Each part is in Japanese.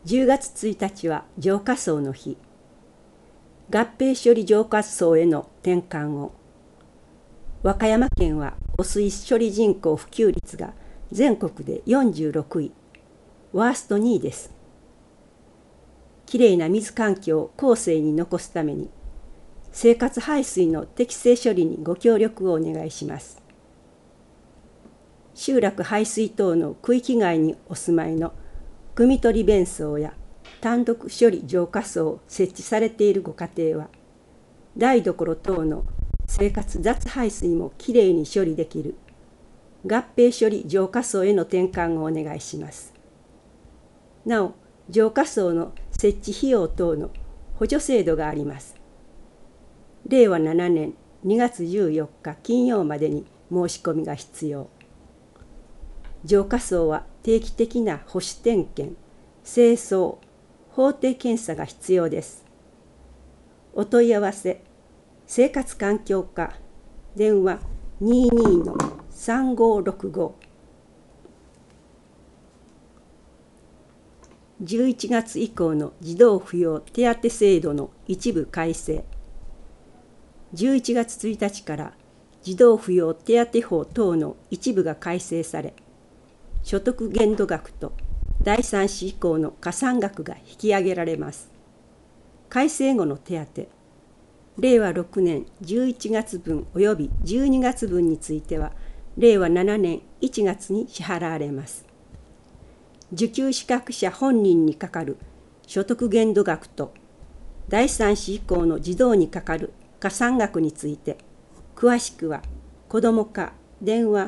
10月1日は浄化槽の日。合併処理浄化槽への転換を。和歌山県は汚水処理人口普及率が全国で46位、ワースト2位です。きれいな水環境を後世に残すために、生活排水の適正処理にご協力をお願いします。集落排水等の区域外にお住まいの汲み取り弁槽や単独処理浄化槽を設置されているご家庭は、台所等の生活雑排水もきれいに処理できる合併処理浄化槽への転換をお願いします。なお、浄化槽の設置費用等の補助制度があります。令和7年2月14日金曜までに申し込みが必要。浄化槽は定期的な保守点検、清掃、法定検査が必要です。お問い合わせ、生活環境課、電話22-3565。11月以降の児童扶養手当制度の一部改正。11月1日から児童扶養手当法等の一部が改正され、所得限度額と第3子以降の加算額が引き上げられます。改正後の手当、令和6年11月分及び12月分については、令和7年1月に支払われます。受給資格者本人にかかる所得限度額と第3子以降の児童にかかる加算額について、詳しくは子ども課電話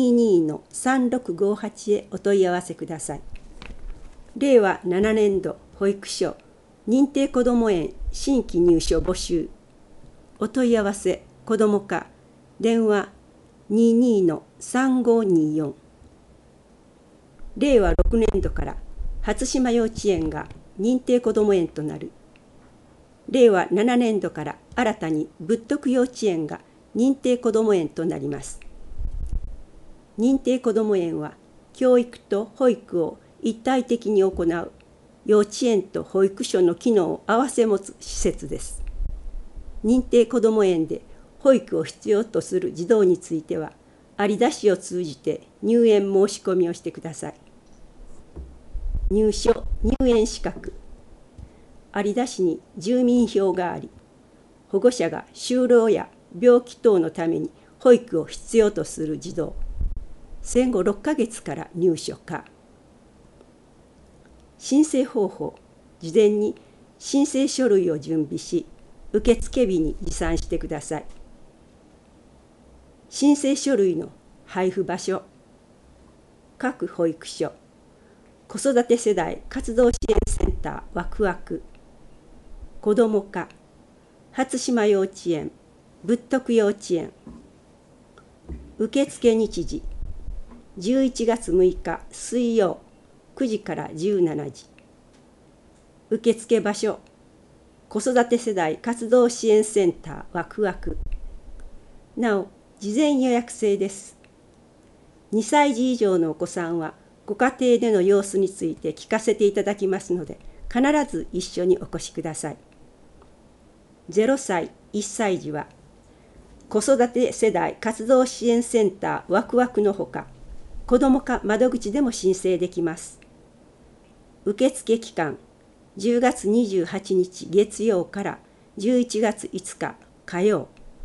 22-3658へお問い合わせください。令和7年度保育所認定こども園新規入所募集。お問い合わせ子ども課電話22-3524。令和6年度から初島幼稚園が認定こども園となる。令和7年度から新たに仏徳幼稚園が認定こども園となります。認定こども園は教育と保育を一体的に行う幼稚園と保育所の機能を併せ持つ施設です。認定こども園で保育を必要とする児童については、有田市を通じて入園申し込みをしてください。入所・入園資格。有田市に住民票があり、保護者が就労や病気等のために保育を必要とする児童、戦後6ヶ月から入所か。申請方法、事前に申請書類を準備し、受付日に持参してください。申請書類の配布場所、各保育所、子育て世代活動支援センターワクワク、子ども課、初島幼稚園、仏徳幼稚園。受付日時、11月6日水曜9時から17時。受付場所、子育て世代活動支援センターワクワク。なお、事前予約制です。2歳児以上のお子さんは、ご家庭での様子について聞かせていただきますので、必ず一緒にお越しください。0歳、1歳児は、子育て世代活動支援センターワクワクのほか、子ども課窓口でも申請できます。受付期間、10月28日月曜から11月5日火曜。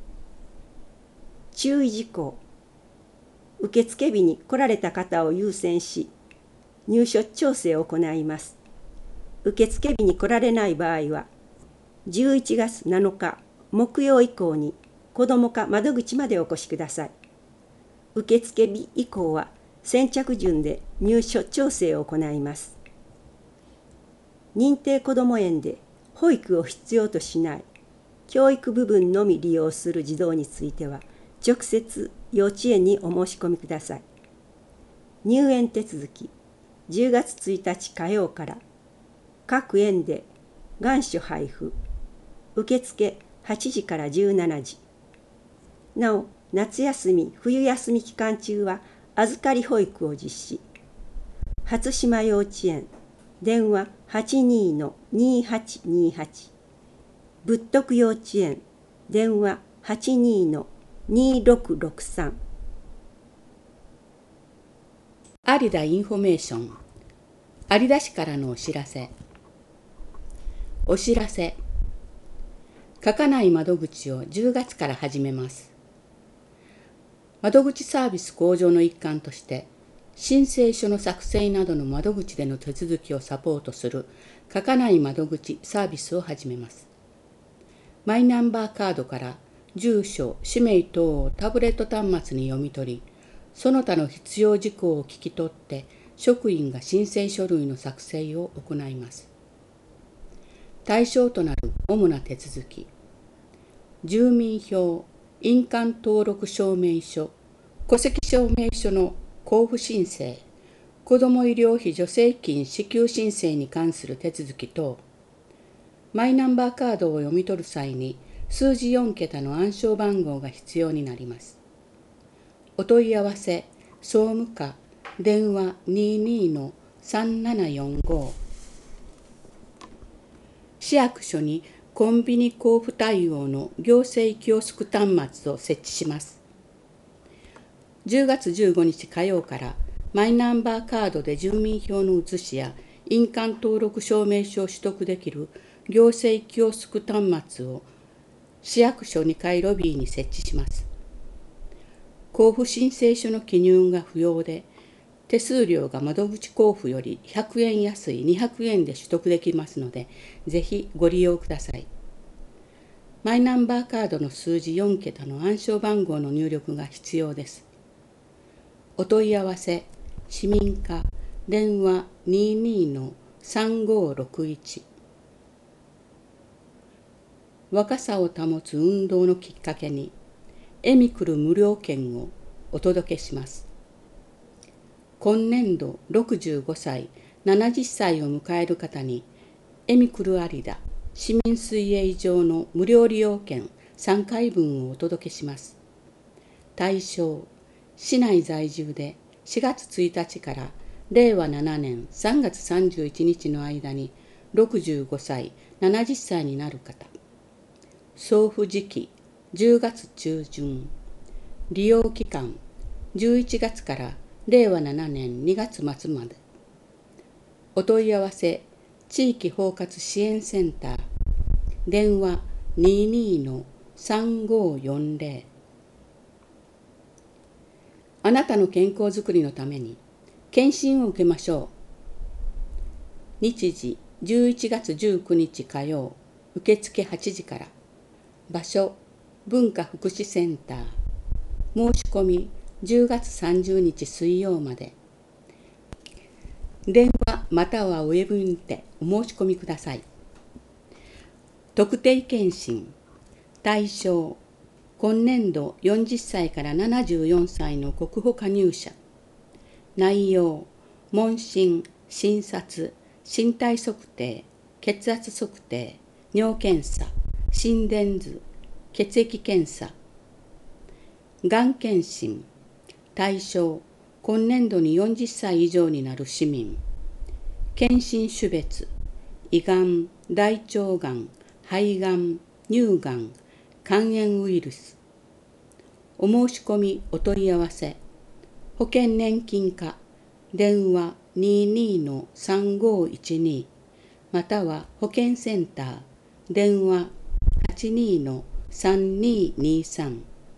注意事項。受付日に来られた方を優先し、入所調整を行います。受付日に来られない場合は、11月7日木曜以降に子ども課窓口までお越しください。受付日以降は先着順で入所調整を行います。認定こども園で保育を必要としない教育部分のみ利用する児童については、直接幼稚園にお申し込みください。入園手続き、10月1日火曜から各園で願書配布、受付8時から17時。なお、夏休み、冬休み期間中は預かり保育を実施。初島幼稚園、電話 82-2828、仏徳幼稚園電話82-2663。 有田インフォメーション、有田市からのお知らせ。お知らせ。書かない窓口を10月から始めます。窓口サービス向上の一環として、申請書の作成などの窓口での手続きをサポートする書かない窓口サービスを始めます。マイナンバーカードから住所、氏名等をタブレット端末に読み取り、その他の必要事項を聞き取って職員が申請書類の作成を行います。対象となる主な手続き、住民票、印鑑登録証明書、戸籍証明書の交付申請、子ども医療費助成金支給申請に関する手続き等、マイナンバーカードを読み取る際に数字4桁の暗証番号が必要になります。お問い合わせ、総務課、電話 22-3745。市役所にコンビニ交付対応の行政キオスク端末を設置します。10月15日火曜からマイナンバーカードで住民票の写しや印鑑登録証明書を取得できる行政キオスク端末を市役所2階ロビーに設置します。交付申請書の記入が不要で、手数料が窓口交付より100円安い200円で取得できますので、ぜひご利用ください。マイナンバーカードの数字4桁の暗証番号の入力が必要です。お問い合わせ、市民課、電話 22-3561。若さを保つ運動のきっかけに、エミクル無料券をお届けします。今年度65歳、70歳を迎える方に、エミクル有田市民水泳場の無料利用券3回分をお届けします。対象、市内在住で4月1日から令和7年3月31日の間に65歳、70歳になる方。送付時期、10月中旬。利用期間、11月から令和7年2月末まで。お問い合わせ、地域包括支援センター、電話 22-3540。あなたの健康づくりのために、検診を受けましょう。日時、11月19日火曜、受付8時から。場所、文化福祉センター。申し込み、10月30日水曜まで。電話またはウェブにてお申し込みください。特定健診。対象、今年度40歳から74歳の国保加入者。内容、問診、診察、身体測定、血圧測定、尿検査、心電図、血液検査。がん検診。対象、今年度に40歳以上になる市民。検診種別、胃がん、大腸がん、肺がん、乳がん、肝炎ウイルス。お申し込みお問い合わせ、保険年金課、電話 22-3512 または保険センター、電話 82-3223。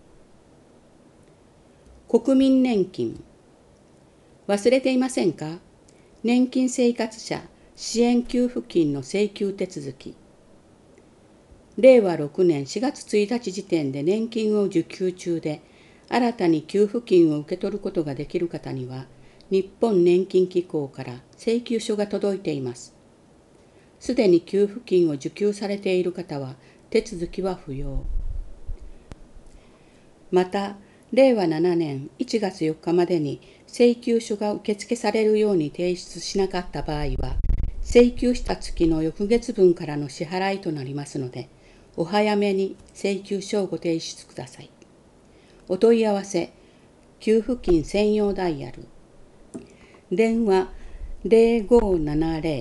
国民年金。忘れていませんか？年金生活者支援給付金の請求手続き。令和6年4月1日時点で年金を受給中で、新たに給付金を受け取ることができる方には、日本年金機構から請求書が届いています。すでに給付金を受給されている方は、手続きは不要。また、令和7年1月4日までに請求書が受付されるように提出しなかった場合は、請求した月の翌月分からの支払いとなりますので、お早めに請求書をご提出ください。お問い合わせ、給付金専用ダイヤル。電話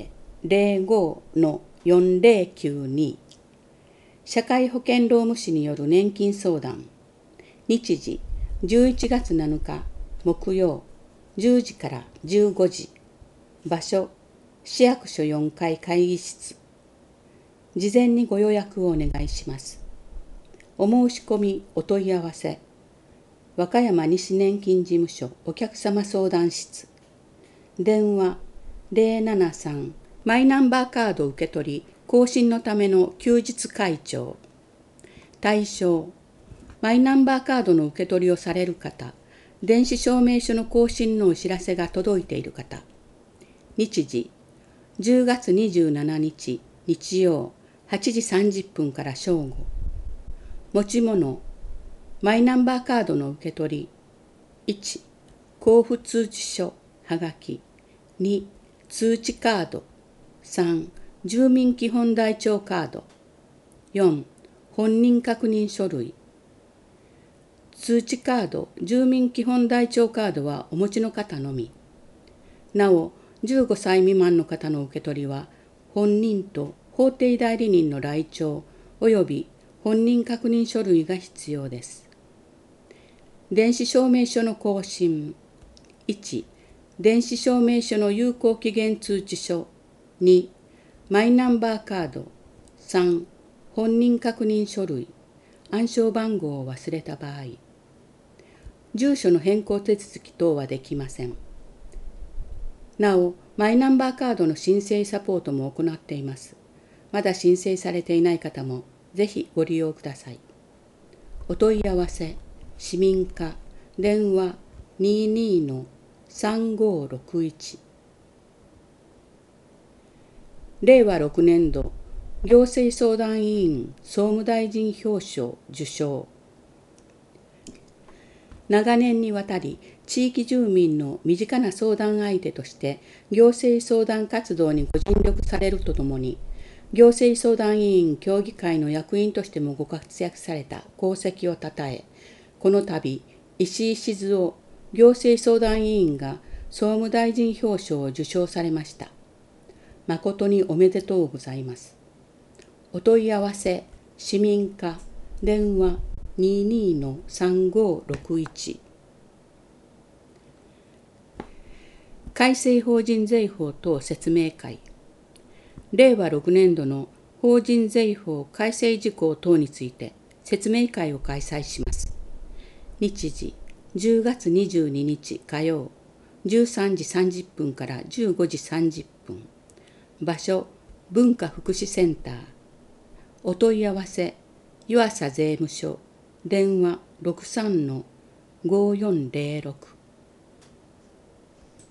05-4092社会保険労務士による年金相談。日時11月7日木曜10時から15時。場所市役所4階会議室。事前にご予約をお願いします。お申し込みお問い合わせ和歌山西年金事務所お客様相談室。電話073マイナンバーカード受け取り更新のための休日開帳。対象マイナンバーカードの受け取りをされる方、電子証明書の更新のお知らせが届いている方。日時10月27日日曜8時30分から正午。持ち物マイナンバーカードの受け取り1交付通知書はがき2通知カード3住民基本台帳カード4本人確認書類。通知カード住民基本台帳カードはお持ちの方のみ。なお15歳未満の方の受け取りは本人と法定代理人の来庁および本人確認書類が必要です。電子証明書の更新1電子証明書の有効期限通知書2マイナンバーカード3本人確認書類暗証番号を忘れた場合住所の変更手続き等はできません。なおマイナンバーカードの申請サポートも行っています。まだ申請されていない方もぜひご利用ください。お問い合わせ市民課電話22-3561。令和6年度行政相談委員総務大臣表彰受賞。長年にわたり地域住民の身近な相談相手として行政相談活動にご尽力されるとともに、行政相談委員協議会の役員としてもご活躍された功績をたたえ、この度石井静雄行政相談委員が総務大臣表彰を受賞されました。誠におめでとうございます。お問い合わせ市民課電話22-3561。改正法人税法等説明会。令和6年度の法人税法改正事項等について説明会を開催します。日時10月22日火曜13時30分から15時30分。場所文化福祉センター。お問い合わせ湯浅税務署電話63-5406。